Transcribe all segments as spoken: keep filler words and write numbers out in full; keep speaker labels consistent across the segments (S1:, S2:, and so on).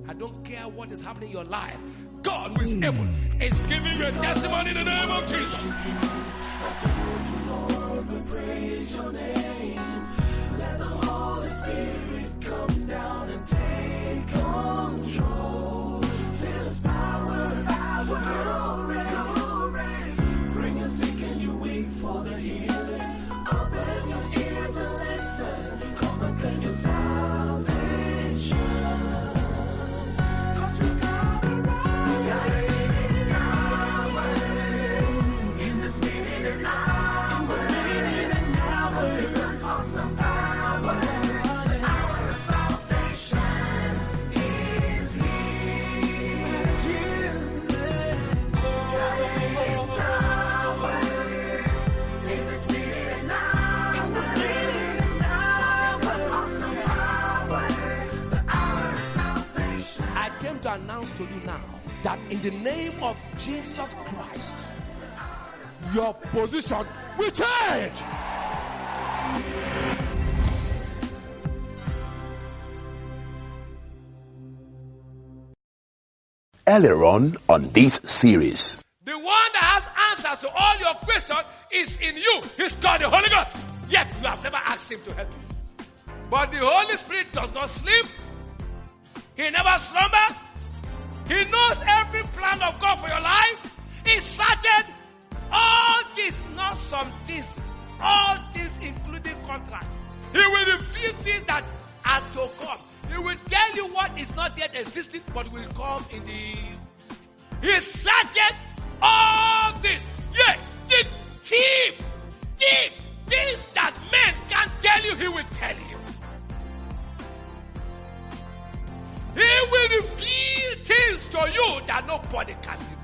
S1: I don't care what is happening in your life. God who is able is giving you a testimony in the name of Jesus. Lord, we praise your name. Let the Holy Spirit come down and take control. Feel his power, power, glory. Bring your sick and your weak for the healing. Open your ears and listen. Come and claim your salvation. Cause we got it right. It's power in this minute and hour. In this minute and hour. There's awesome power. The hour of salvation is here. It's here. It's power in this minute and hour. In this minute and hour. There's awesome power. The hour of salvation. I came to announce to you now that in the name of Jesus Christ, your position will change.
S2: Earlier on on this series,
S1: The one that has answers to all your questions is in you. He's called the Holy Ghost. Yet you have never asked him to help you. But the Holy Spirit does not sleep. He never slumbers. He knows every plan of God for your life. He's certain all things, not some things. All things including contract. He will reveal things that are to come. He will tell you what is not yet existing but will come in the... He certain all this. Yeah, the deep, deep things that men can't tell you, he will tell you. He will reveal things to you that nobody can reveal.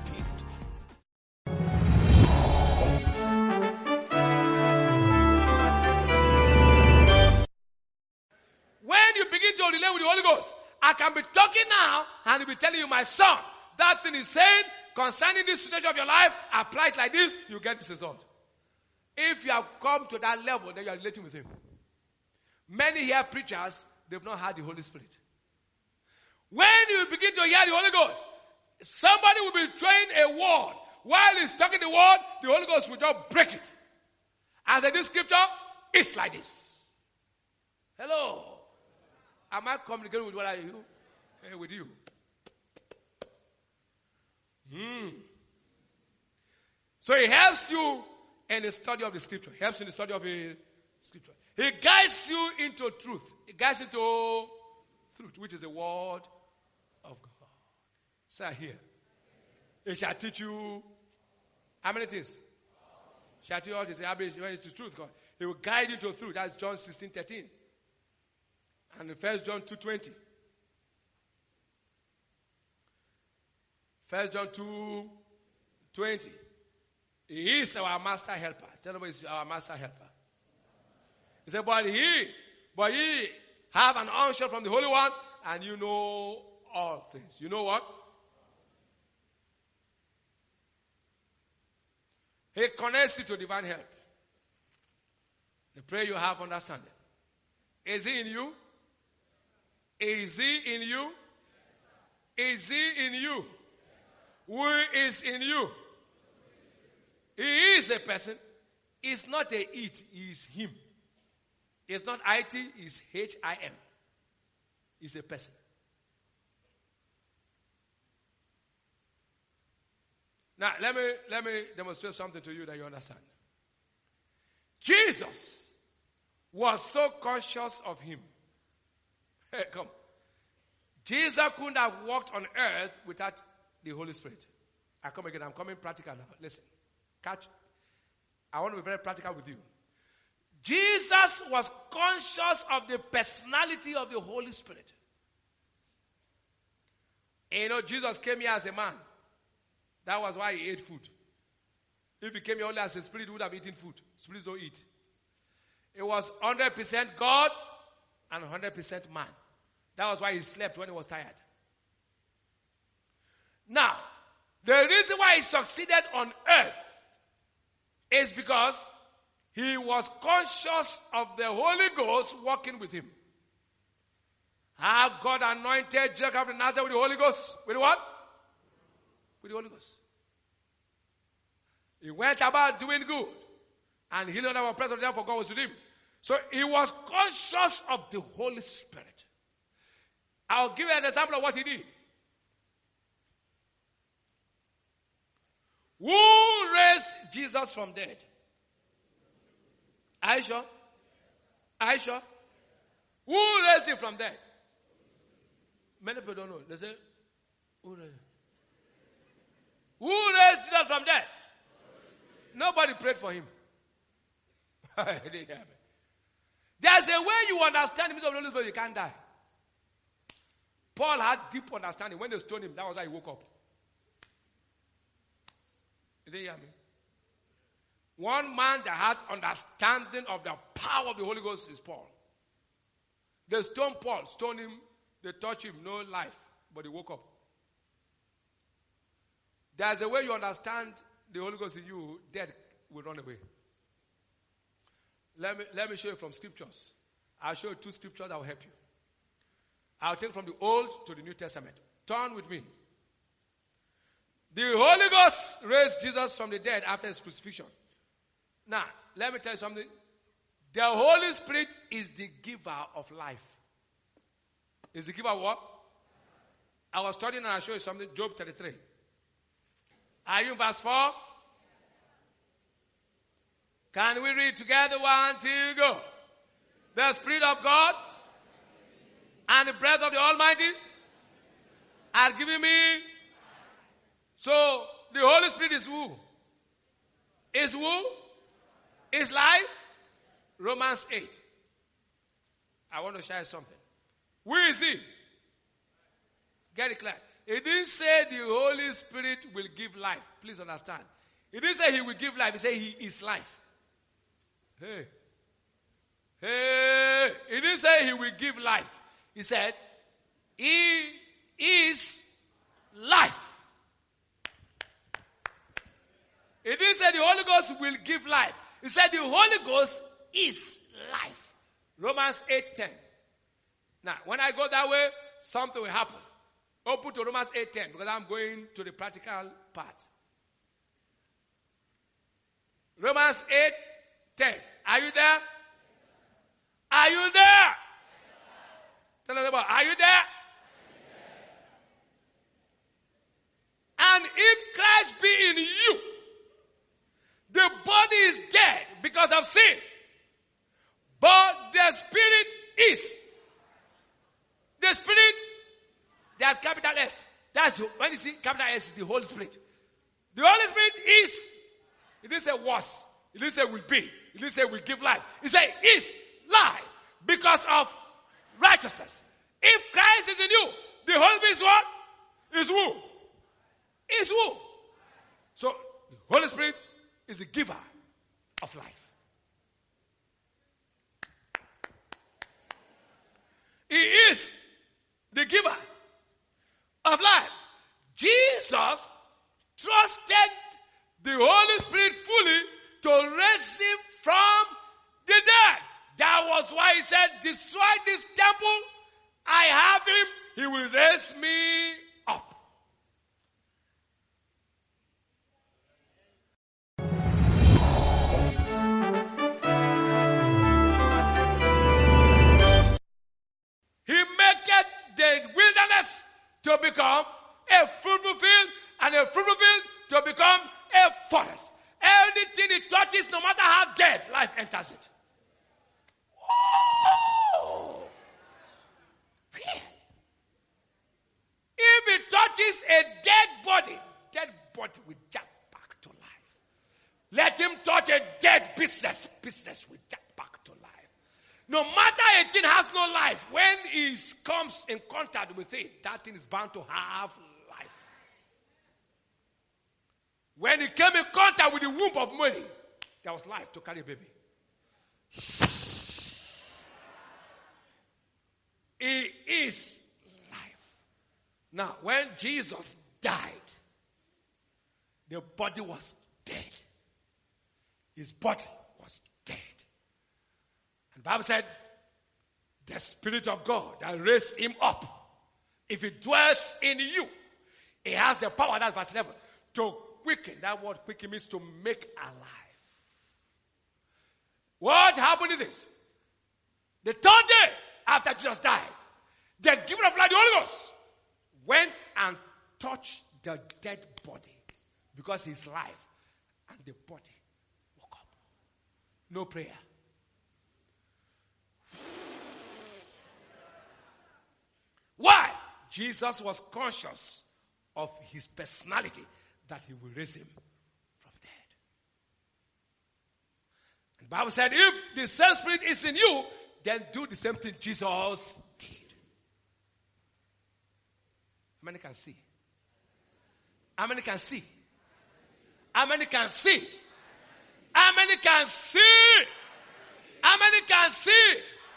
S1: When you begin to relate with the Holy Ghost, I can be talking now and he'll be telling you, my son, that thing is saying concerning this situation of your life, apply it like this, you get this result. If you have come to that level, then you are relating with him. Many here preachers, they've not had the Holy Spirit. When you begin to hear the Holy Ghost, somebody will be throwing a word. While he's talking the word, the Holy Ghost will just break it. As in this scripture, it's like this. Hello. Am I communicating with what are you? Hey, with you. Hmm. So he helps you in the study of the scripture. He helps you in the study of the scripture. He guides you into truth. He guides you into truth, which is the word of God. Say here. He shall teach you how many things? Shall teach you all this. When it's the truth, God. He will guide you to truth. That's John sixteen thirteen. And in First John two twenty. First John two twenty. He is our master helper. Tell them he's our master helper. He said, but he, but ye have an unction from the Holy One, and you know all things. You know what? He connects you to divine help. The prayer you have understanding. Is he in you? Is he in you? Is he in you? Who is in you? He is a person. It's not a it, he is him. It's not I T, it's H I M. It's a person. Now, let me, let me demonstrate something to you that you understand. Jesus was so conscious of him. Hey, come. Jesus couldn't have walked on earth without the Holy Spirit. I come again. I'm coming practical now. Listen. Catch. I want to be very practical with you. Jesus was conscious of the personality of the Holy Spirit. And you know, Jesus came here as a man. That was why he ate food. If he came here only as a spirit, he would have eaten food. Spirits don't eat. It was one hundred percent God and one hundred percent man. That was why he slept when he was tired. Now, the reason why he succeeded on earth is because he was conscious of the Holy Ghost working with him. How God anointed Jesus of Nazareth with the Holy Ghost. With what? With the Holy Ghost. He went about doing good and healing our presence, therefore God was with him. So he was conscious of the Holy Spirit. I'll give you an example of what he did. Who raised Jesus from dead? Are you sure? Are you sure? Who raised him from dead? Many people don't know. They say, who raised, who raised Jesus from dead? Nobody prayed for him. There's a way you understand the mystery of the Holy Spirit, you can't die. Paul had deep understanding. When they stoned him, that was how he woke up. Did you hear me? One man that had understanding of the power of the Holy Ghost is Paul. They stoned Paul, stoned him, they touched him, no life, but he woke up. There's a way you understand the Holy Ghost in you, death will run away. Let me, let me show you from scriptures. I'll show you two scriptures that will help you. I'll take from the Old to the New Testament. Turn with me. The Holy Ghost raised Jesus from the dead after his crucifixion. Now, let me tell you something. The Holy Spirit is the giver of life. Is the giver of what? I was studying and I'll show you something. Job thirty-three. Are you in verse four? Can we read together? One, two, go. The Spirit of God and the breath of the Almighty are giving me. So, the Holy Spirit is who? Is who? Is life? Romans eight. I want to share something. Who is he? Get it clear. It didn't say the Holy Spirit will give life. Please understand. It didn't say he will give life. It said he is life. Hey. Hey. It didn't say he will give life. He said he is life. It didn't say the Holy Ghost will give life. It said the Holy Ghost is life. Romans eight ten. Now, when I go that way, something will happen. Open to Romans eight ten because I'm going to the practical part. Romans eight ten. Are you there? Are you there? Tell them about, are you there? And if Christ be in you, the body is dead because of sin, but the Spirit is. The Spirit, there's capital S. That's when you see capital S, is the Holy Spirit. The Holy Spirit is. It didn't say was. It didn't say will be. It didn't say will give life. It said is life because of righteousness. If Christ is in you, the Holy Spirit is what? Is who? Is who? So the Holy Spirit is the giver of life. He is the giver of life. Jesus trusted the Holy Spirit fully to raise him from the dead. That was why he said, destroy this temple, I have him, he will raise me up. He maketh the wilderness to become a fruitful field, and a fruitful field to become a forest. Anything it touches, no matter how dead, life enters it. Whoa! If it touches a dead body, dead body will jump back to life. Let him touch a dead business, business will jump back to life. No matter a thing has no life, when he comes in contact with it, that thing is bound to have life. When he came in contact with the womb of Mary, there was life to carry a baby. He is life. Now, when Jesus died, the body was dead. His body was dead. And the Bible said, the Spirit of God that raised him up, if it dwells in you, it has the power, that's verse eleven, to quicken. That word quicken means to make alive. What happened is this. The third day after Jesus died, the giver of life, the Holy Ghost, went and touched the dead body because he's life, and the body woke up. No prayer. Why? Jesus was conscious of his personality, that he will raise him from dead. And the Bible said, if the same Spirit is in you, then do the same thing Jesus did. How many can see? How many can see? How many can see? How many can see? How many can see?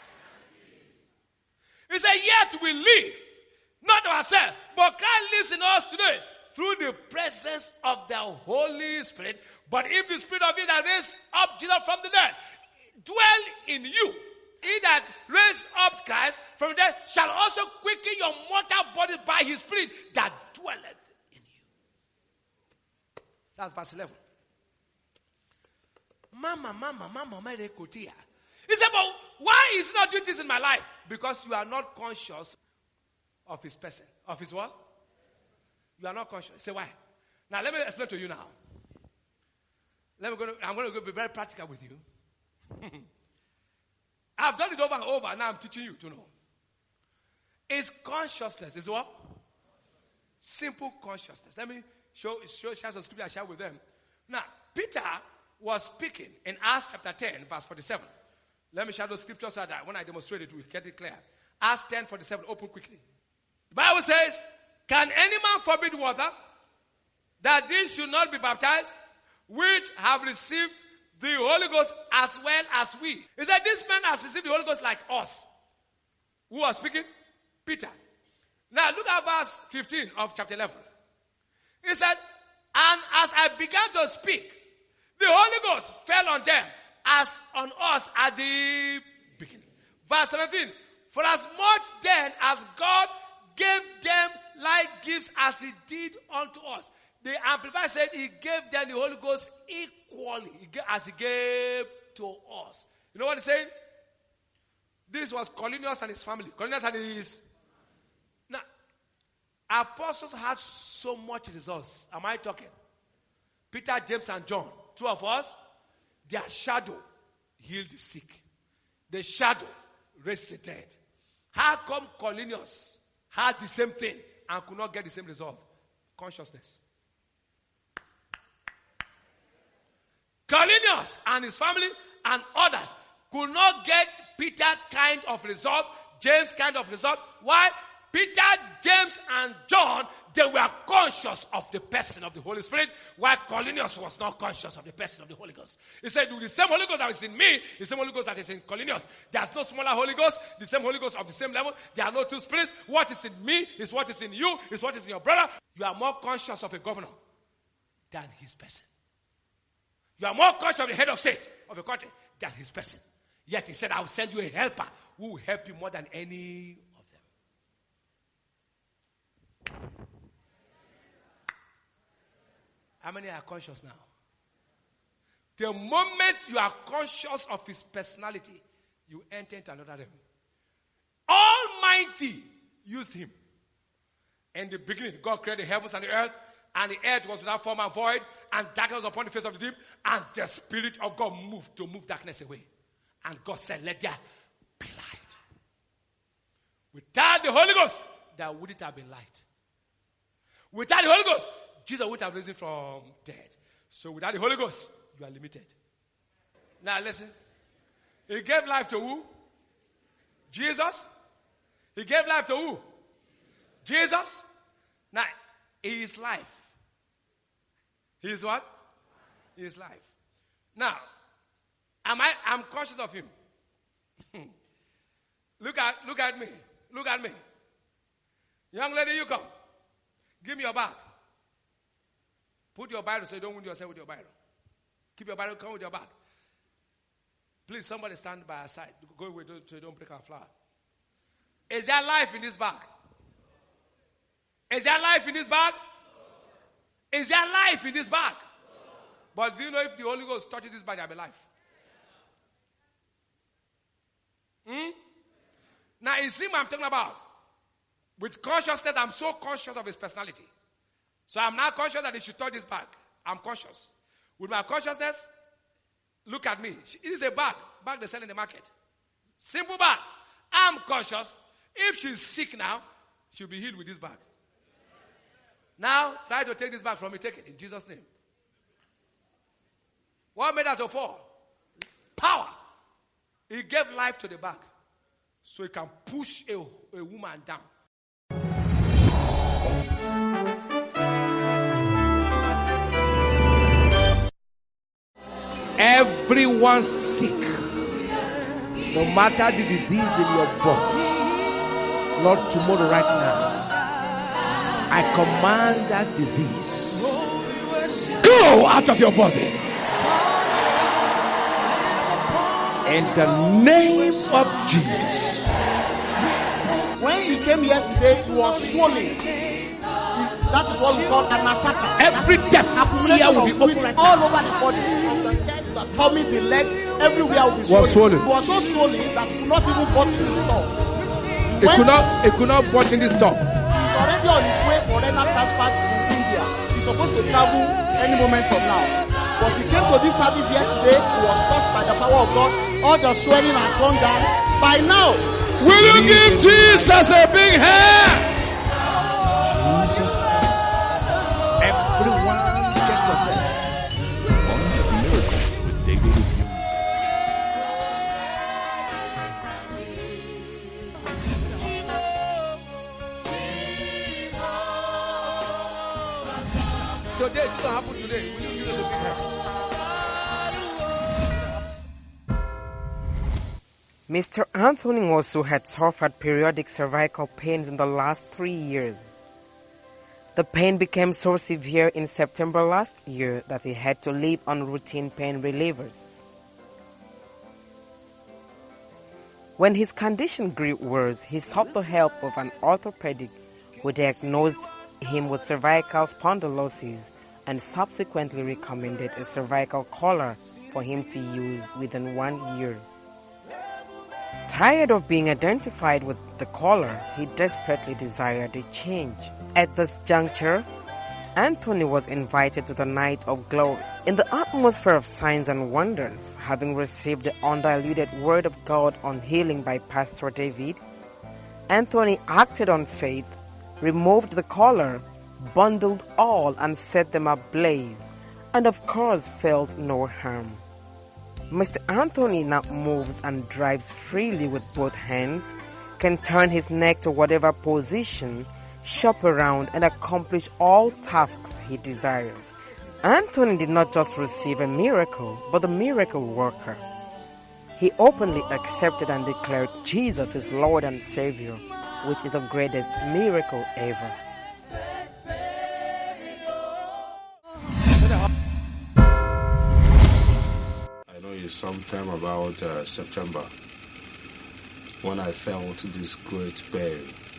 S1: He said, yet we live, not ourselves, but Christ lives in us today through the presence of the Holy Spirit. But if the Spirit of Him that raised up Jesus from the dead dwell in you, he that raised up Christ from the dead shall also quicken your mortal body by His Spirit that dwelleth in you. That's verse eleven. Mama, mama, mama, mama, kotia. He said, but why is He not doing this in my life? Because you are not conscious of His person. Of His what? You are not conscious. Say why? Now let me explain to you now. Let me go to, I'm going to be very practical with you. I've done it over and over, and now I'm teaching you to know. It's consciousness. Is what? Simple consciousness. Let me show, show share some scripture I share with them. Now, Peter was speaking in Acts chapter ten, verse forty-seven. Let me share those scriptures so that when I demonstrate it, we'll get it clear. Acts ten, forty-seven, open quickly. The Bible says, can any man forbid water, that these should not be baptized, which have received the Holy Ghost as well as we? He said, this man has received the Holy Ghost like us. Who was speaking? Peter. Now look at verse fifteen of chapter eleven. He said, and as I began to speak, the Holy Ghost fell on them as on us at the beginning. Verse seventeen. For as much then as God gave them like gifts as He did unto us. The Amplified said He gave them the Holy Ghost equally as He gave to us. You know what He's saying? This was Cornelius and his family. Cornelius and his... Now, apostles had so much results. Am I talking? Peter, James, and John. Two of us. Their shadow healed the sick. The shadow raised the dead. How come Cornelius had the same thing and could not get the same result? Consciousness. Cornelius and his family and others could not get Peter kind of result, James kind of result. Why? Peter, James, and John, they were conscious of the person of the Holy Spirit, while Cornelius was not conscious of the person of the Holy Ghost. He said, the same Holy Ghost that is in me, the same Holy Ghost that is in Cornelius. There's no smaller Holy Ghost, the same Holy Ghost of the same level. There are no two spirits. What is in me is what is in you, is what is in your brother. You are more conscious of a governor than his person. You are more conscious of the head of state of a country than his person. Yet he said, I will send you a helper who will help you more than any of them. How many are conscious now? The moment you are conscious of his personality, you enter into another realm. Almighty used him. In the beginning, God created the heavens and the earth, and the earth was without form and void, and darkness was upon the face of the deep, and the Spirit of God moved to move darkness away. And God said, let there be light. Without the Holy Ghost, there wouldn't have been light. Without the Holy Ghost, Jesus would have risen from dead. So without the Holy Ghost, you are limited. Now listen. He gave life to who? Jesus. He gave life to who? Jesus. Now, he is life. He is what? He is life. Now, am I, I'm conscious of him. Look at, look at me. Look at me. Young lady, you come. Give me your bag. Put your Bible so you don't wound yourself with your Bible. Keep your Bible, come with your bag. Please, somebody stand by our side. Go away so you don't break our flower. Is there life in this bag? Is there life in this bag? Is there life in this bag? But do you know if the Holy Ghost touches this bag, there will be life? Hmm? Now, it's him I'm talking about. With consciousness, I'm so conscious of his personality. So I'm now conscious that he should touch this bag. I'm conscious. With my consciousness, look at me. It is a bag. Bag they sell in the market. Simple bag. I'm conscious. If she's sick now, she'll be healed with this bag. Now, try to take this bag from me. Take it in Jesus' name. What made her to fall? Power. He gave life to the bag. So he can push a, a woman down. Everyone sick, no matter the disease in your body, Lord, tomorrow right now, I command that disease, go out of your body. In the name of Jesus.
S3: When he came yesterday, he was swollen. He, that is what we call a massacre.
S1: Every death here will be open right
S3: all
S1: now.
S3: over the body. From the chest, the tummy, the legs, everywhere will be swollen.
S1: Was swollen.
S3: He was so swollen that he could not even button his top.
S1: It could not, it could not button this top.
S3: He's already on his way for renal transplant in India. He's supposed to travel any moment from now. But he came to this service yesterday. He was touched by the power of God. All the swelling has gone down. By now,
S1: will you give Jesus a big hand? Jesus. Everyone, check yourself.
S2: Want miracles with David Review.
S1: Today, this will happen today. Will you give us a big hand?
S4: Mister Anthony Nwosu had suffered periodic cervical pains in the last three years. The pain became so severe in September last year that he had to live on routine pain relievers. When his condition grew worse, he sought the help of an orthopedic who diagnosed him with cervical spondylosis and subsequently recommended a cervical collar for him to use within one year. Tired of being identified with the collar, he desperately desired a change. At this juncture, Anthony was invited to the Night of Glory. In the atmosphere of signs and wonders, having received the undiluted word of God on healing by Pastor David, Anthony acted on faith, removed the collar, bundled all and set them ablaze, and of course felt no harm. Mister Anthony now moves and drives freely with both hands, can turn his neck to whatever position, shop around and accomplish all tasks he desires. Anthony did not just receive a miracle, but the miracle worker. He openly accepted and declared Jesus is Lord and Savior, which is the greatest miracle ever.
S5: Sometime about uh, September, when I felt this great pain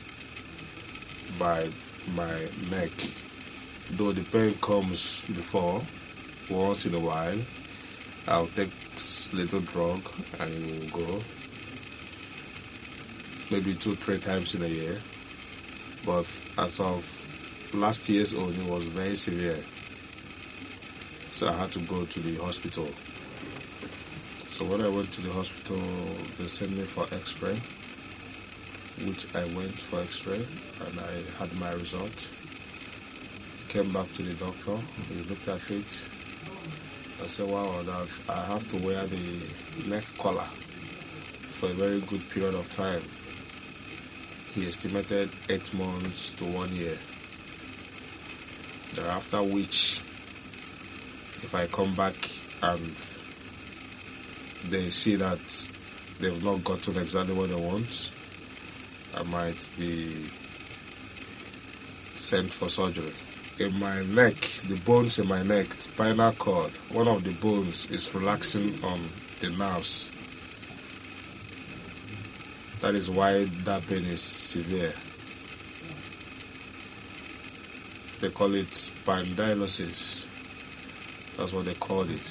S5: by my neck. Though the pain comes before, once in a while, I'll take little drug and it will go. Maybe two, three times in a year. But as of last year's own, it was very severe. So I had to go to the hospital. So when I went to the hospital, they sent me for x-ray, which I went for x-ray, and I had my result. Came back to the doctor, he looked at it. I said, wow, that I have to wear the neck collar for a very good period of time. He estimated eight months to one year. Thereafter which, if I come back and they see that they've not gotten exactly what they want, I might be sent for surgery. In my neck, the bones in my neck, spinal cord, one of the bones is relaxing on the nerves That is why that pain is severe. They call it spondylosis. That's what they called it.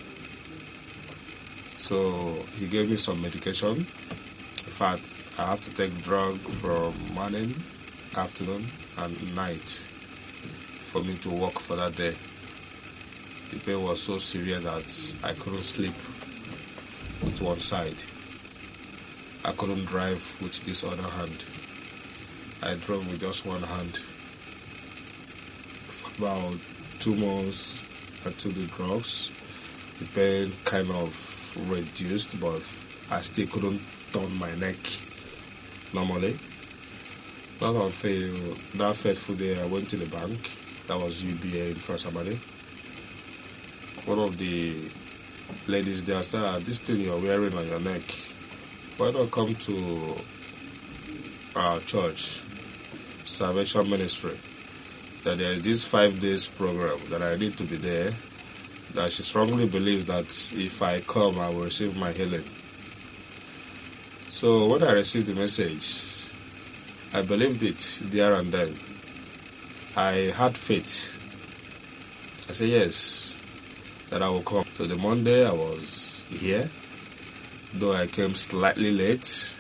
S5: So he gave me some medication. In fact, I have to take drug from morning, afternoon, and night for me to work for that day. The pain was so severe that I couldn't sleep with one side. I couldn't drive with this other hand. I drove with just one hand. For about two months, I took the drugs. The pain kind of reduced, but I still couldn't turn my neck normally. Not until that fateful day I went to the bank. That was U B A in Trasamani. One of the ladies there said, ah, this thing you're wearing on your neck, why not come to our church, Salvation Ministry, that there is this five days program, that I need to be there, that she strongly believes that if I come, I will receive my healing. So when I received the message, I believed it there and then. I had faith. I said yes, that I will come. So the Monday I was here, though I came slightly late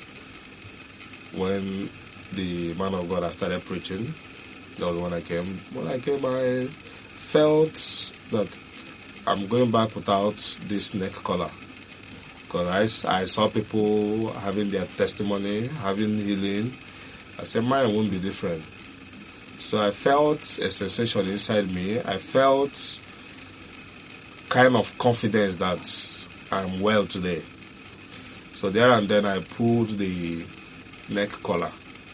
S5: when the man of God had started preaching. That was when I came. When I came, I felt that I'm going back without this neck collar. Because I, I saw people having their testimony, having healing. I said, mine won't be different. So I felt a sensation inside me. I felt kind of confidence that I'm well today. So there and then I pulled the neck collar.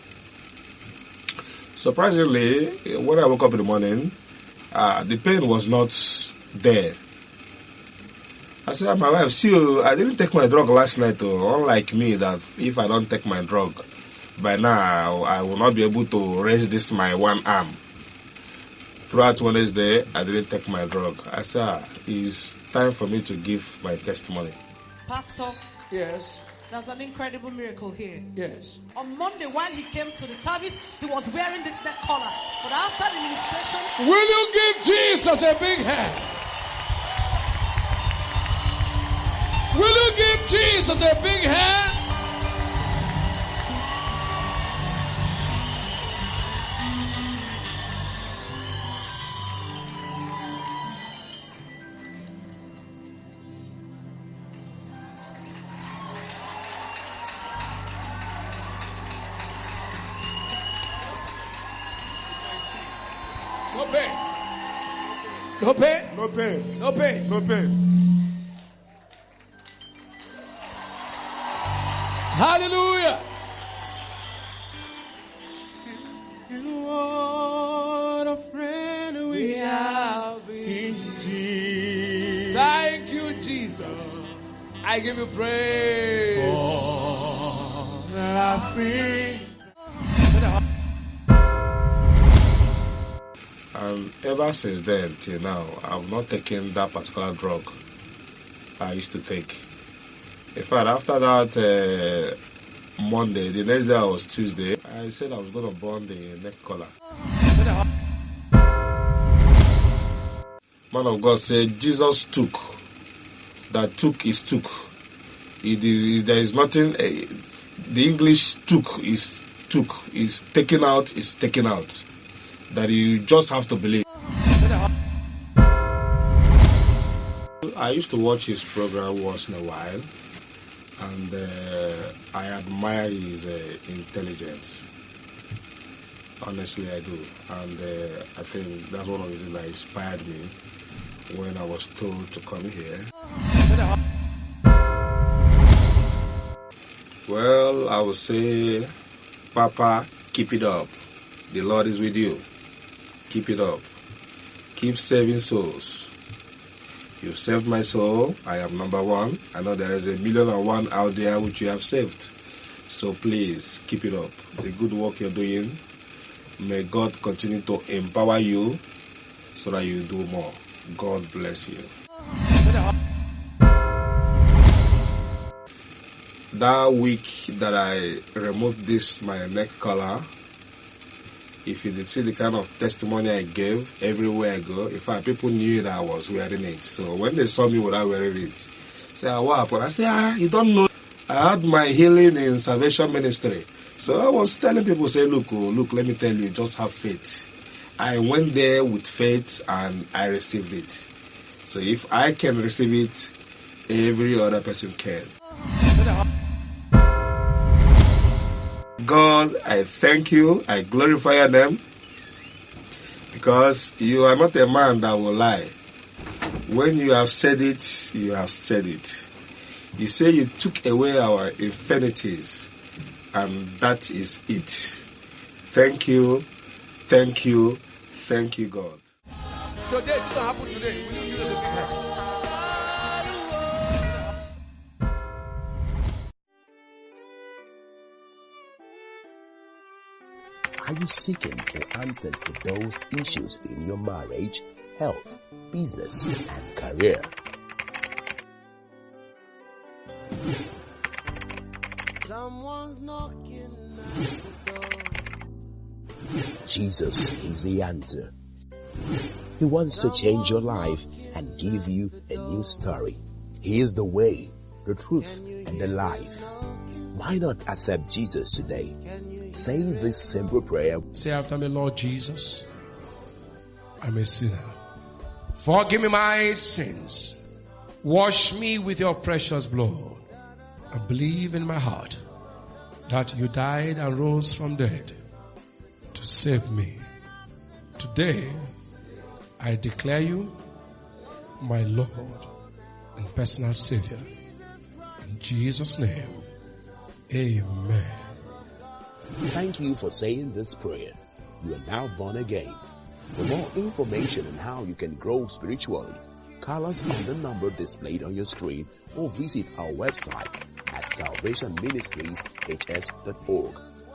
S5: Surprisingly, when I woke up in the morning, uh, the pain was not there. I said, my wife, see, I didn't take my drug last night. Oh, unlike me, that if I don't take my drug, by now I will not be able to raise this my one arm. Throughout Wednesday, I didn't take my drug. I said, ah, it's time for me to give my testimony.
S6: Pastor,
S1: Yes.
S6: there's an incredible miracle here.
S1: Yes.
S6: On Monday, while he came to the service, he was wearing this neck collar. But after the ministration,
S1: Will you give Jesus a big hand? Will you give Jesus a big hand? No pain. No pain.
S3: No pain.
S1: No pain.
S3: No pain.
S1: Hallelujah.
S3: And what a friend we have in Jesus.
S1: Thank you, Jesus. I give you praise.
S3: All that I see.
S5: And ever since then till now, I've not taken that particular drug I used to take. In fact, after that uh, Monday, the next day I was Tuesday, I said I was going to burn the neck collar. Man of God said, Jesus took. That took is took. It is, there is nothing, uh, the English took is took, is taken out, is taken out. That you just have to believe. I used to watch his program once in a while, and uh, I admire his uh, intelligence. Honestly, I do. And uh, I think that's one of the things that inspired me when I was told to come here. Well, I would say, Papa, keep it up. The Lord is with you. Keep it up. Keep saving souls. You've saved my soul. I am number one. I know there is a million and one out there which you have saved. So please, keep it up. The good work you're doing, may God continue to empower you so that you do more. God bless you. that week that I removed this, my neck collar, if you did see the kind of testimony I gave everywhere I go, in fact, people knew that I was wearing it. So when they saw me without wearing it, say, ah, what happened? I say, ah, you don't know. I had my healing in Salvation Ministry. So I was telling people, say, look, oh, look, let me tell you, just have faith. I went there with faith and I received it. So if I can receive it, every other person can. God, I thank you. I glorify your name because you are not a man that will lie. When you have said it, you have said it. You say you took away our infirmities, and that is it. Thank you, thank you, thank you, God.
S1: Today, this will happen today. Will you give us a big hand?
S7: Are you seeking for answers to those issues in your marriage, health, business, and career?
S8: Someone's knocking at the door.
S7: Jesus is the answer. He wants to change your life and give you a new story. He is the way, the truth, and the life. Why not accept Jesus today? Say this simple prayer.
S1: Say after me, Lord Jesus, I'm a sinner. Forgive me my sins. Wash me with your precious blood. I believe in my heart that you died and rose from dead to save me. Today, I declare you my Lord and personal Savior. In Jesus' name, amen.
S7: Thank you for saying this prayer. You are now born again. For more information on how you can grow spiritually, call us on the number displayed on your screen or visit our website at salvation ministries h s dot org.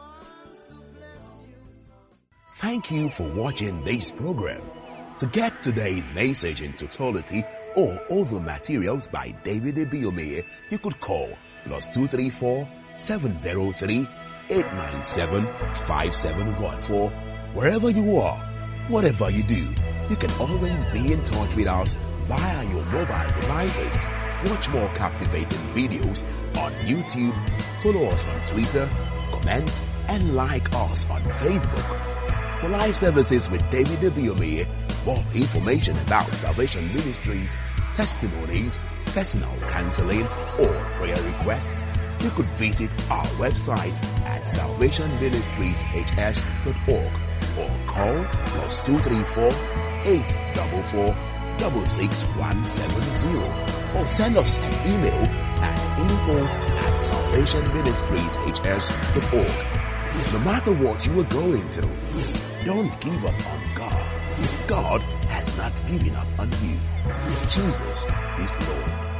S7: Thank you for watching this program. To get today's message in totality or other materials by David Ibiyeomie, you could call plus two three four, seven zero three, eight nine seven, five seven one four. Wherever you are, whatever you do, you can always be in touch with us via your mobile devices. Watch more captivating videos on YouTube, follow us on Twitter, comment, and like us on Facebook. For live services with David Ibiyeomie, more information about Salvation Ministries, testimonies, personal counseling, or prayer requests, you could visit our website at salvation ministries h s dot org or call plus two three four, eight four four, six six one seven zero or send us an email at info at salvation ministries h s dot org. No matter what you are going through, don't give up on God. God has not given up on you. Jesus is Lord.